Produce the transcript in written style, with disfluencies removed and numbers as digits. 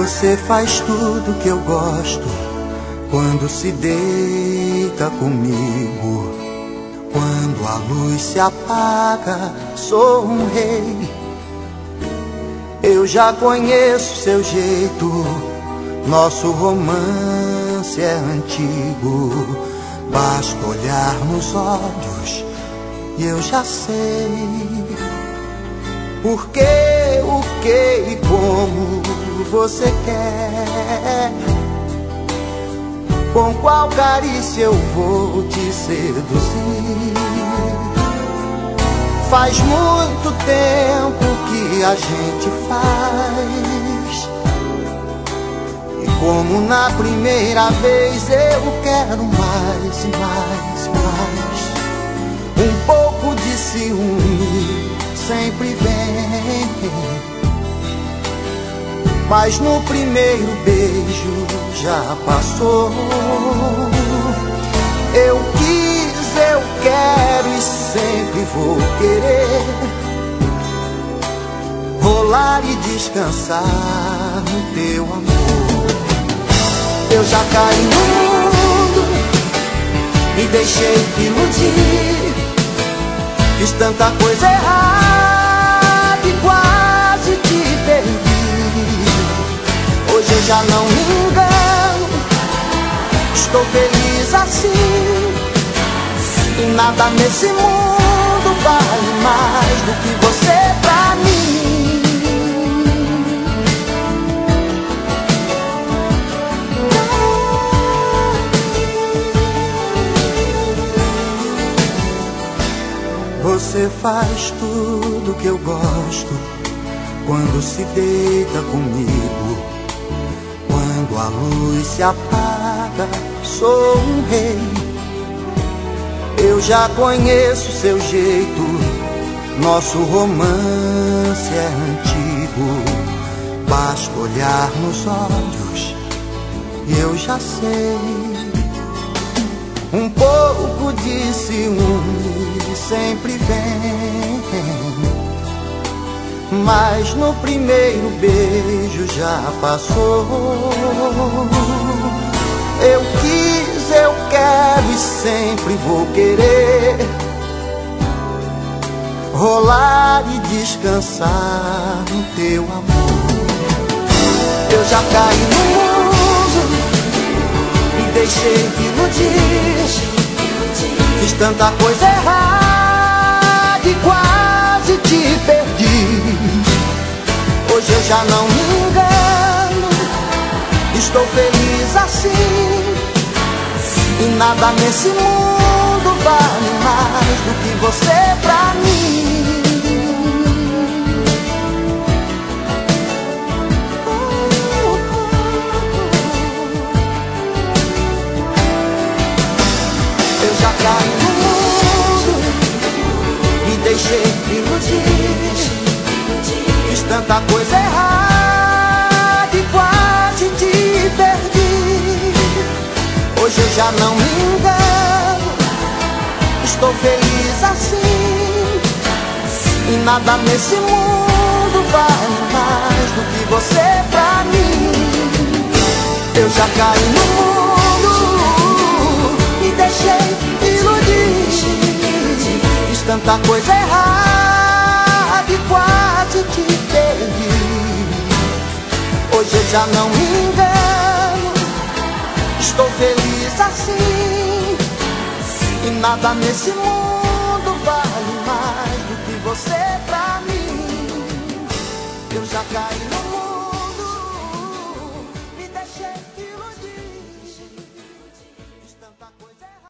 Você faz tudo que eu gosto quando se deita comigo. Quando a luz se apaga, sou um rei. Eu já conheço seu jeito, nosso romance é antigo. Basta olhar nos olhos e eu já sei por quê, o que e como você quer. Com qual carícia eu vou te seduzir? Faz muito tempo que a gente faz, e como na primeira vez eu quero mais e mais e mais. Um pouco de ciúme sempre vem, mas no primeiro beijo já passou. Eu quis, eu quero e sempre vou querer rolar e descansar no teu amor. Eu já caí no mundo, me deixei iludir, fiz tanta coisa errada e quase te perdi. Hoje eu já não me engano, estou feliz assim, e nada nesse mundo vale mais do que você pra mim. Você faz tudo que eu gosto quando se deita comigo. Quando a luz se apaga, sou um rei. Eu já conheço seu jeito, nosso romance é antigo. Basta olhar nos olhos e eu já sei. Um pouco de ciúme sempre vem, mas no primeiro beijo já passou. Eu quis, eu quero e sempre vou querer rolar e descansar no teu amor. Eu já caí no mundo, me deixei iludir, fiz tanta coisa errada e quase te perdi. Hoje eu já não me engano, estou feliz assim, e nada nesse mundo vale mais do que você pra mim. Eu já caí no mundo, me deixei iludir, fiz tanta coisa errada e quase te perdi. Hoje eu já não me engano, estou feliz assim, e nada nesse mundo vale mais do que você pra mim. Eu já caí no mundo, me deixei iludir, fiz tanta coisa errada e quase te perdi. Hoje eu já não me engano, estou feliz assim, e nada nesse mundo vale mais do que você pra mim. Eu já caí no mundo.